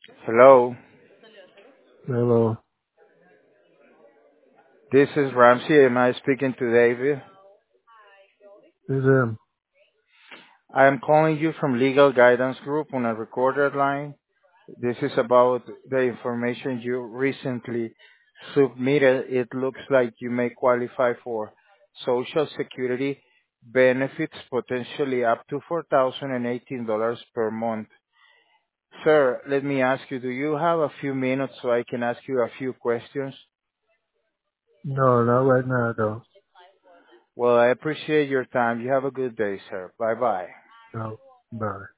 Hello, Hello. this is Ramsey. Am I speaking to David? Is him? I am calling you from Legal Guidance Group on a recorded line. This is about the information you recently submitted. It looks like you may qualify for Social Security benefits, potentially up to $4,018 per month. Sir, let me ask you, do you have a few minutes so I can ask you a few questions? No, not right now though. Well, I appreciate your time. You have a good day, sir. Bye-bye. No. Bye.